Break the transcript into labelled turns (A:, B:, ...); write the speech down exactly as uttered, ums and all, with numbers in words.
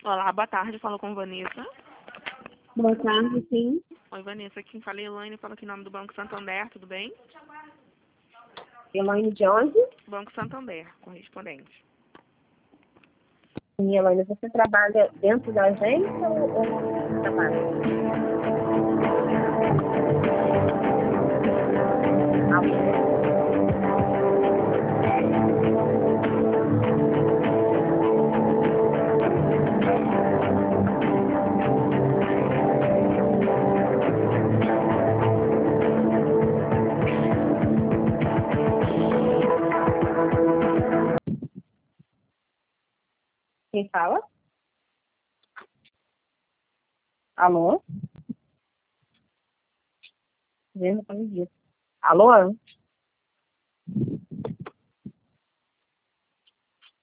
A: Olá, boa tarde. Falo com Vanessa.
B: Boa tarde, sim.
A: Oi, Vanessa. Quem fala é Elaine. Falo aqui em nome do Banco Santander. Tudo bem?
B: Elaine de onde?
A: Banco Santander, correspondente.
B: E, Elaine, você trabalha dentro da agência ou ou trabalha? Quem fala? Alô? Vendo como diz. Alô?